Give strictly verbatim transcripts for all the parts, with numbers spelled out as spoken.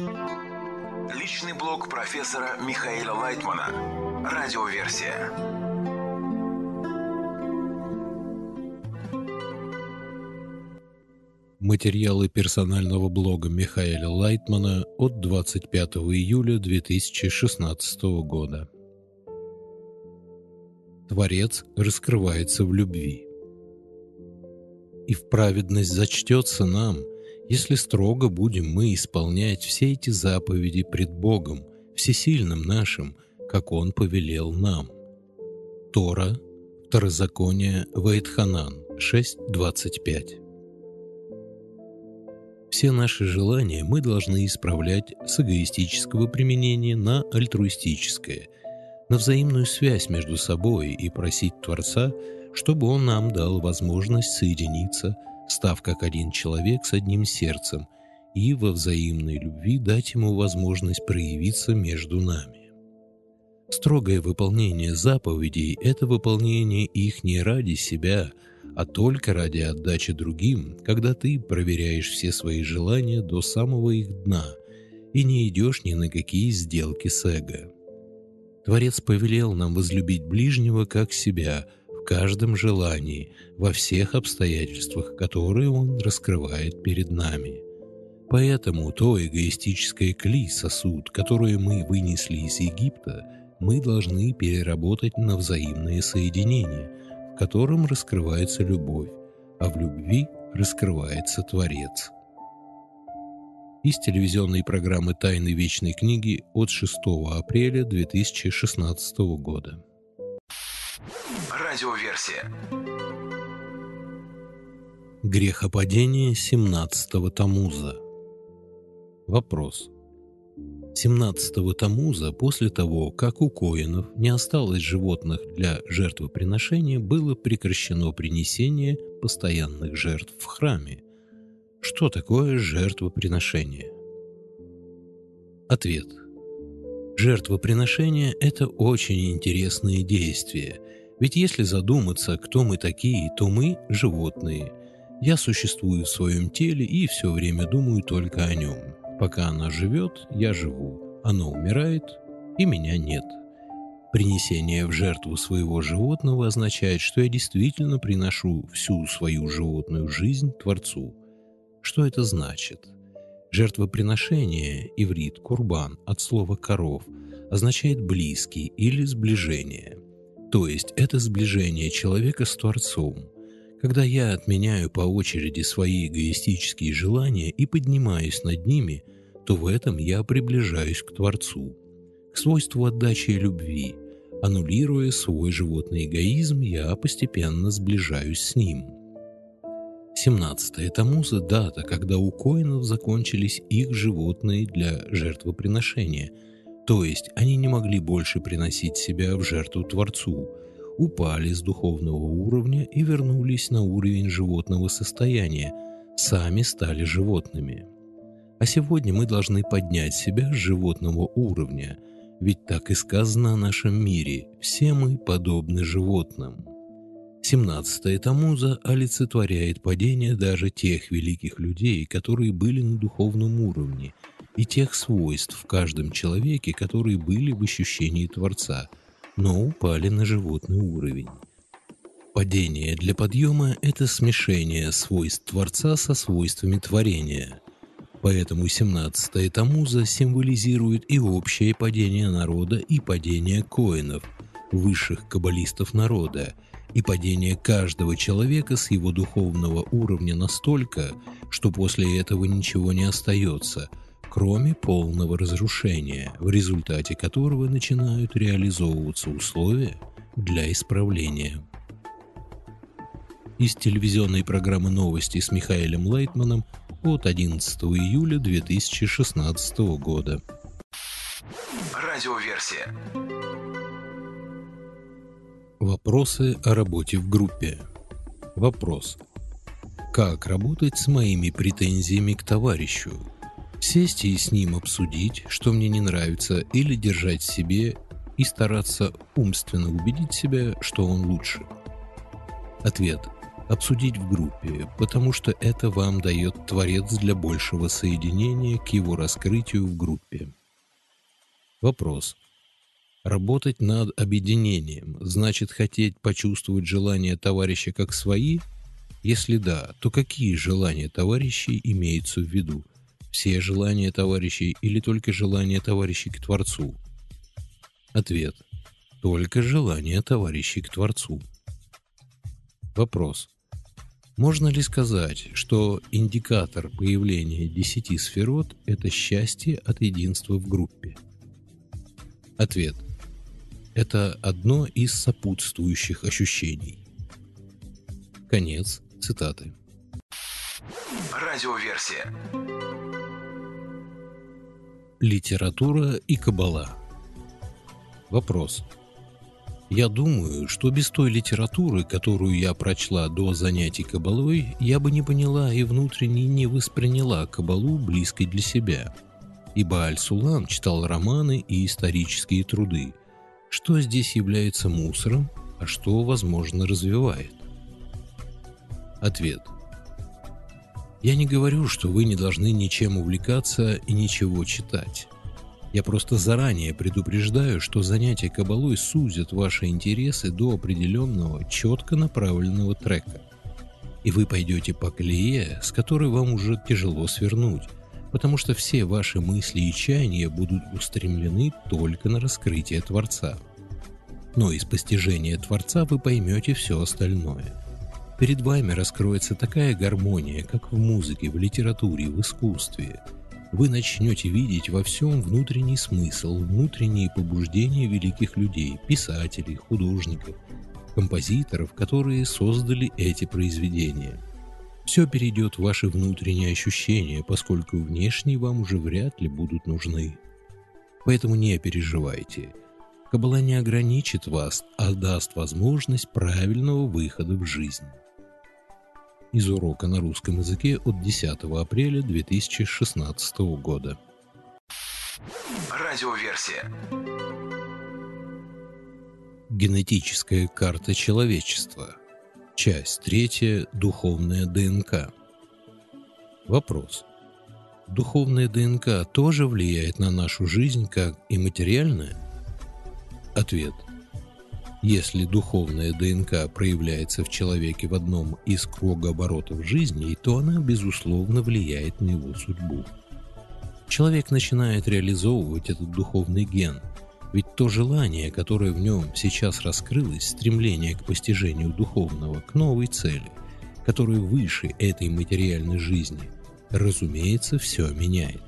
Личный блог профессора Михаэля Лайтмана. Радиоверсия. Материалы персонального блога Михаэля Лайтмана от двадцать пятого июля две тысячи шестнадцатого года. Творец раскрывается в любви. И в праведность зачтется нам, если строго будем мы исполнять все эти заповеди пред Богом, всесильным нашим, как Он повелел нам. Тора, Второзаконие, Ваэтханан, шесть двадцать пять. Все наши желания мы должны исправлять с эгоистического применения на альтруистическое, на взаимную связь между собой и просить Творца, чтобы Он нам дал возможность соединиться, став как один человек с одним сердцем, и во взаимной любви дать Ему возможность проявиться между нами. Строгое выполнение заповедей – это выполнение их не ради себя, а только ради отдачи другим, когда ты проверяешь все свои желания до самого их дна и не идешь ни на какие сделки с эго. Творец повелел нам возлюбить ближнего как себя в каждом желании, во всех обстоятельствах, которые Он раскрывает перед нами. Поэтому то эгоистическое кли, сосуд, которое мы вынесли из Египта, мы должны переработать на взаимное соединение, в котором раскрывается любовь, а в любви раскрывается Творец. Из телевизионной программы «Тайны вечной книги» от шестого апреля две тысячи шестнадцатого года. Радиоверсия. Грехопадение семнадцатого Тамуза. Вопрос. семнадцатого Тамуза, после того, как у коэнов не осталось животных для жертвоприношения, было прекращено принесение постоянных жертв в храме. Что такое жертвоприношение? Ответ. Жертвоприношение – это очень интересное действие, ведь если задуматься, кто мы такие, то мы – животные. Я существую в своем теле и все время думаю только о нем. Пока оно живет, я живу, оно умирает, и меня нет. Принесение в жертву своего животного означает, что я действительно приношу всю свою животную жизнь Творцу. Что это значит? Жертвоприношение, иврит «курбан» от слова «коров», означает «близкий» или «сближение». То есть это сближение человека с Творцом. Когда я отменяю по очереди свои эгоистические желания и поднимаюсь над ними, то в этом я приближаюсь к Творцу, к свойству отдачи и любви. Аннулируя свой животный эгоизм, я постепенно сближаюсь с ним. семнадцатое Тамуза – дата, когда у коэнов закончились их животные для жертвоприношения, то есть они не могли больше приносить себя в жертву Творцу, упали с духовного уровня и вернулись на уровень животного состояния, сами стали животными. А сегодня мы должны поднять себя с животного уровня, ведь так и сказано о нашем мире – все мы подобны животным. семнадцатое Тамуза олицетворяет падение даже тех великих людей, которые были на духовном уровне, и тех свойств в каждом человеке, которые были в ощущении Творца, но упали на животный уровень. Падение для подъема – это смешение свойств Творца со свойствами творения. Поэтому семнадцатое Тамуза символизирует и общее падение народа, и падение коэнов, высших каббалистов народа, и падение каждого человека с его духовного уровня настолько, что после этого ничего не остается, кроме полного разрушения, в результате которого начинают реализовываться условия для исправления. Из телевизионной программы «Новости» с Михаэлем Лайтманом от одиннадцатого июля две тысячи шестнадцатого года. Радиоверсия. Вопросы о работе в группе. Вопрос. Как работать с моими претензиями к товарищу? Сесть и с ним обсудить, что мне не нравится, или держать в себе и стараться умственно убедить себя, что он лучше? Ответ. Обсудить в группе, потому что это вам дает Творец для большего соединения к его раскрытию в группе. Вопрос. Работать над объединением значит хотеть почувствовать желания товарища как свои? Если да, то какие желания товарищей имеются в виду? Все желания товарищей или только желания товарищей к Творцу? Ответ. Только желания товарищей к Творцу. Вопрос. Можно ли сказать, что индикатор появления десяти сферот – это счастье от единства в группе? Ответ. Это одно из сопутствующих ощущений. Конец цитаты. Радиоверсия. Литература и каббала. Вопрос. Я думаю, что без той литературы, которую я прочла до занятий каббалой, я бы не поняла и внутренне не восприняла каббалу близкой для себя. Ибо Аль-Сулам читал романы и исторические труды. Что здесь является мусором, а что, возможно, развивает? Ответ. Я не говорю, что вы не должны ничем увлекаться и ничего читать. Я просто заранее предупреждаю, что занятия каббалой сузят ваши интересы до определенного, четко направленного трека. И вы пойдете по колее, с которой вам уже тяжело свернуть, потому что все ваши мысли и чаяния будут устремлены только на раскрытие Творца. Но из постижения Творца вы поймете все остальное. Перед вами раскроется такая гармония, как в музыке, в литературе, в искусстве. Вы начнете видеть во всем внутренний смысл, внутренние побуждения великих людей, писателей, художников, композиторов, которые создали эти произведения. Все перейдет в ваши внутренние ощущения, поскольку внешние вам уже вряд ли будут нужны. Поэтому не переживайте. Каббала не ограничит вас, а даст возможность правильного выхода в жизнь. Из урока на русском языке от десятого апреля две тысячи шестнадцатого года. Радиоверсия. Генетическая карта человечества. Часть третья. Духовная ДНК. Вопрос. Духовная ДНК тоже влияет на нашу жизнь, как и материальная? Ответ. Если духовная ДНК проявляется в человеке в одном из кругооборотов жизни, то она, безусловно, влияет на его судьбу. Человек начинает реализовывать этот духовный ген, ведь то желание, которое в нем сейчас раскрылось, стремление к постижению духовного, к новой цели, которая выше этой материальной жизни, разумеется, все меняет.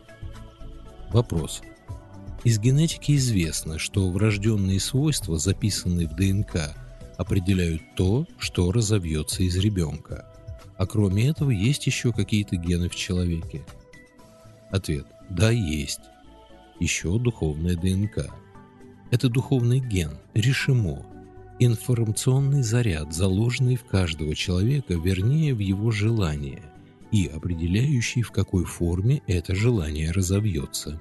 Вопрос. Из генетики известно, что врожденные свойства, записанные в ДНК, определяют то, что разовьется из ребенка. А кроме этого, есть еще какие-то гены в человеке? Ответ. Да, есть. Еще духовная ДНК. Это духовный ген, решимо, информационный заряд, заложенный в каждого человека, вернее, в его желание, и определяющий, в какой форме это желание разовьется.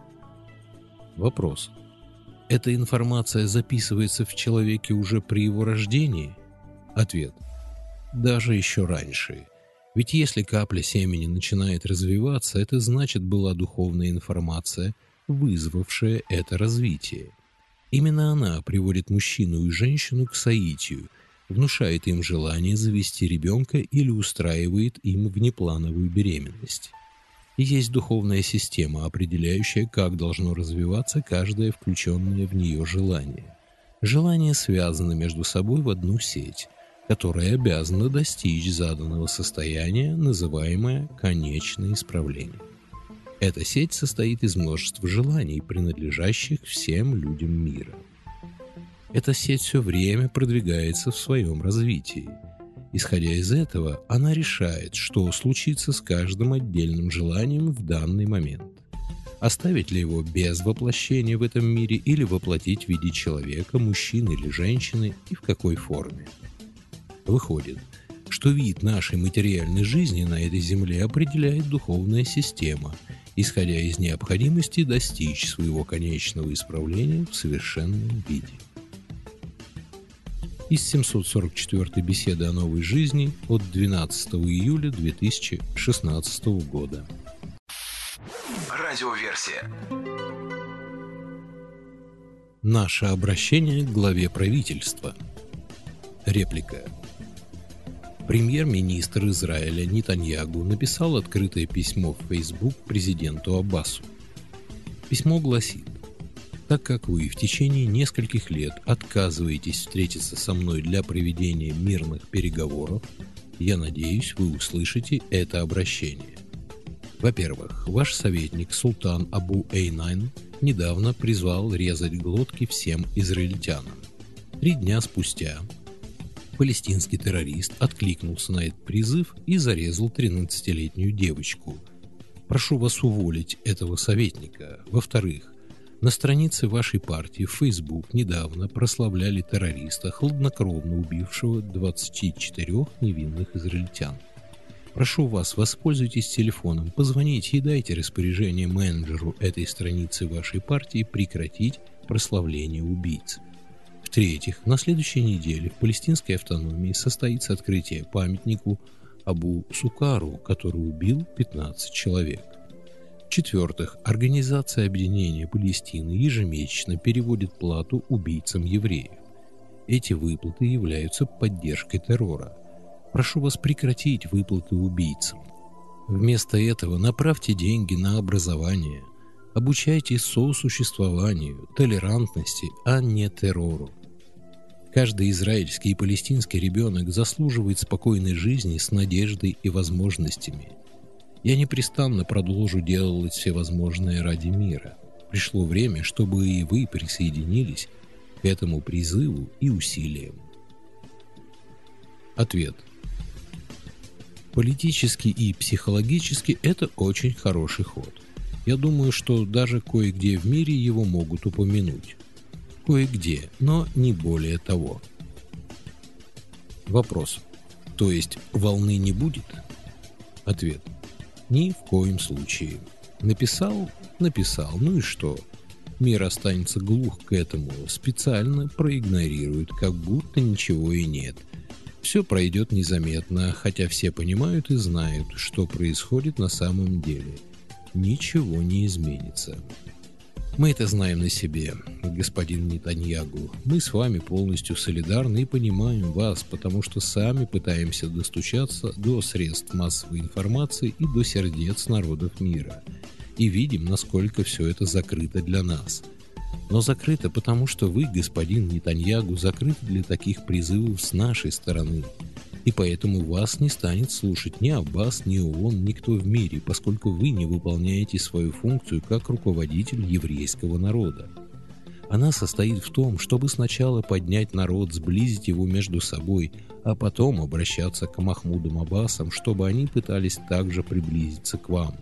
Вопрос. Эта информация записывается в человеке уже при его рождении? Ответ. Даже еще раньше. Ведь если капля семени начинает развиваться, это значит была духовная информация, вызвавшая это развитие. Именно она приводит мужчину и женщину к соитию, внушает им желание завести ребенка или устраивает им внеплановую беременность. И есть духовная система, определяющая, как должно развиваться каждое включенное в нее желание. Желания связаны между собой в одну сеть, которая обязана достичь заданного состояния, называемое конечное исправление. Эта сеть состоит из множества желаний, принадлежащих всем людям мира. Эта сеть все время продвигается в своем развитии. Исходя из этого, она решает, что случится с каждым отдельным желанием в данный момент. Оставить ли его без воплощения в этом мире или воплотить в виде человека, мужчины или женщины и в какой форме. Выходит, что вид нашей материальной жизни на этой земле определяет духовная система, исходя из необходимости достичь своего конечного исправления в совершенном виде. из семьсот сорок четвёртой беседы о новой жизни от двенадцатого июля две тысячи шестнадцатого года. Радиоверсия. Наше обращение к главе правительства. Реплика. Премьер-министр Израиля Нетаньягу написал открытое письмо в Facebook президенту Аббасу. Письмо гласит: «Так как вы в течение нескольких лет отказываетесь встретиться со мной для проведения мирных переговоров, я надеюсь, вы услышите это обращение. Во-первых, ваш советник Султан Абу Эйнайн недавно призвал резать глотки всем израильтянам. Три дня спустя палестинский террорист откликнулся на этот призыв и зарезал тринадцатилетнюю девочку. Прошу вас уволить этого советника. Во-вторых, на странице вашей партии в Facebook недавно прославляли террориста, хладнокровно убившего двадцать четыре невинных израильтян. Прошу вас, воспользуйтесь телефоном, позвоните и дайте распоряжение менеджеру этой страницы вашей партии прекратить прославление убийц. В-третьих, на следующей неделе в палестинской автономии состоится открытие памятнику Абу Сукару, который убил пятнадцать человек. В-четвертых, Организация Объединения Палестины ежемесячно переводит плату убийцам евреев. Эти выплаты являются поддержкой террора. Прошу вас прекратить выплаты убийцам. Вместо этого направьте деньги на образование. Обучайтесь сосуществованию, толерантности, а не террору. Каждый израильский и палестинский ребенок заслуживает спокойной жизни с надеждой и возможностями. Я непрестанно продолжу делать все возможное ради мира. Пришло время, чтобы и вы присоединились к этому призыву и усилиям. Ответ. Политически и психологически это очень хороший ход. Я думаю, что даже кое-где в мире его могут упомянуть. Кое-где, но не более того. Вопрос. То есть волны не будет? Ответ. Ни в коем случае. Написал? Написал. Ну и что? Мир останется глух к этому, специально проигнорирует, как будто ничего и нет. Все пройдет незаметно, хотя все понимают и знают, что происходит на самом деле. Ничего не изменится. Мы это знаем на себе, господин Нетаньягу. Мы с вами полностью солидарны и понимаем вас, потому что сами пытаемся достучаться до средств массовой информации и до сердец народов мира. И видим, насколько все это закрыто для нас. Но закрыто потому, что вы, господин Нетаньягу, закрыты для таких призывов с нашей стороны. И поэтому вас не станет слушать ни Аббас, ни ООН, никто в мире, поскольку вы не выполняете свою функцию как руководитель еврейского народа. Она состоит в том, чтобы сначала поднять народ, сблизить его между собой, а потом обращаться к Махмудам Аббасам, чтобы они пытались также приблизиться к вам.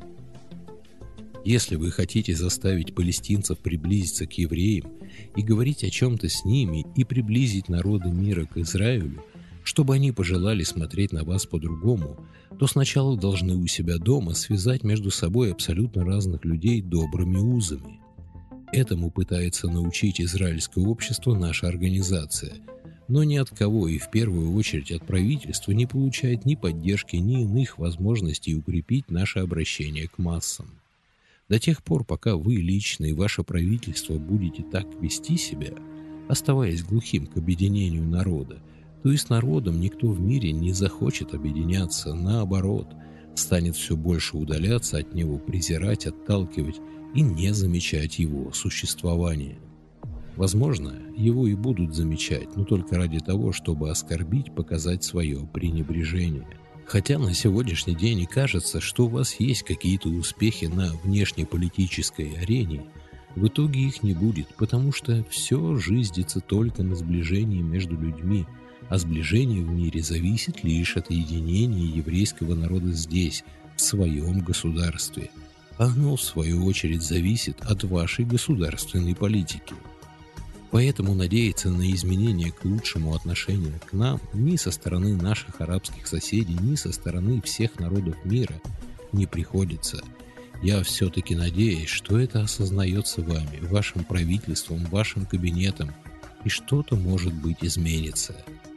Если вы хотите заставить палестинцев приблизиться к евреям и говорить о чем-то с ними и приблизить народы мира к Израилю, чтобы они пожелали смотреть на вас по-другому, то сначала должны у себя дома связать между собой абсолютно разных людей добрыми узами. Этому пытается научить израильское общество наша организация, но ни от кого и в первую очередь от правительства не получает ни поддержки, ни иных возможностей укрепить наше обращение к массам. До тех пор, пока вы лично и ваше правительство будете так вести себя, оставаясь глухим к объединению народа, то и с народом никто в мире не захочет объединяться, наоборот, станет все больше удаляться от него, презирать, отталкивать и не замечать его существование. Возможно, его и будут замечать, но только ради того, чтобы оскорбить, показать свое пренебрежение. Хотя на сегодняшний день и кажется, что у вас есть какие-то успехи на внешнеполитической арене, в итоге их не будет, потому что все жиздится только на сближении между людьми, а сближение в мире зависит лишь от единения еврейского народа здесь, в своем государстве. Оно, в свою очередь, зависит от вашей государственной политики. Поэтому надеяться на изменение к лучшему отношения к нам ни со стороны наших арабских соседей, ни со стороны всех народов мира не приходится. Я все-таки надеюсь, что это осознается вами, вашим правительством, вашим кабинетом, и что-то, может быть, изменится.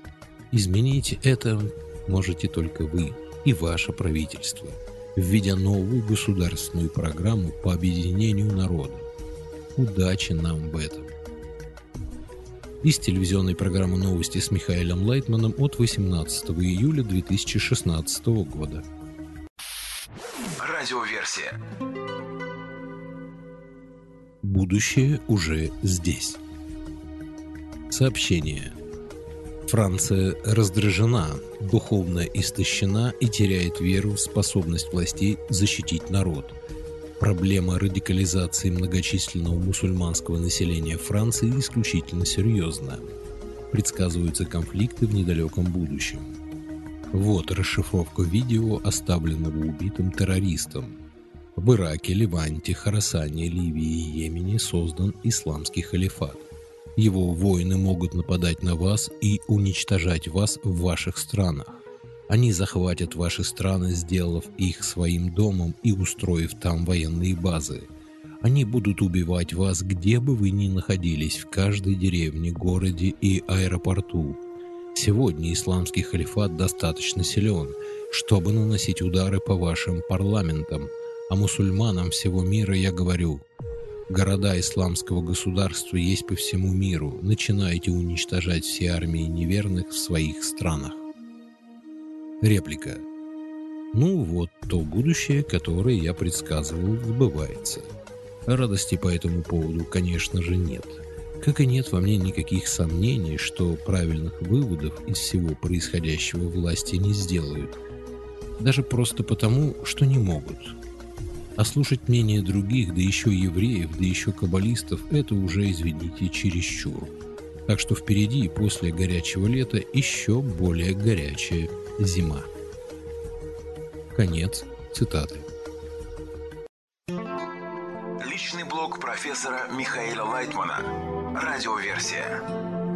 Изменить это можете только вы и ваше правительство, введя новую государственную программу по объединению народа. Удачи нам в этом. Из телевизионной программы «Новости» с Михаилом Лайтманом от восемнадцатого июля две тысячи шестнадцатого года. Радиоверсия. Будущее уже здесь. Сообщение. Франция раздражена, духовно истощена и теряет веру в способность властей защитить народ. Проблема радикализации многочисленного мусульманского населения Франции исключительно серьезна. Предсказываются конфликты в недалеком будущем. Вот расшифровка видео, оставленного убитым террористом. В Ираке, Ливанте, Хорасане, Ливии и Йемене создан исламский халифат. Его воины могут нападать на вас и уничтожать вас в ваших странах. Они захватят ваши страны, сделав их своим домом и устроив там военные базы. Они будут убивать вас, где бы вы ни находились, в каждой деревне, городе и аэропорту. Сегодня исламский халифат достаточно силен, чтобы наносить удары по вашим парламентам, а мусульманам всего мира я говорю: города исламского государства есть по всему миру, начинайте уничтожать все армии неверных в своих странах. Реплика. Ну вот, то будущее, которое я предсказывал, сбывается. Радости по этому поводу, конечно же, нет. Как и нет во мне никаких сомнений, что правильных выводов из всего происходящего власти не сделают. Даже просто потому, что не могут. А слушать мнение других, да еще евреев, да еще каббалистов, это уже, извините, чересчур. Так что впереди, после горячего лета, еще более горячая зима. Конец цитаты. Личный блог профессора Михаила Лайтмана. Радиоверсия.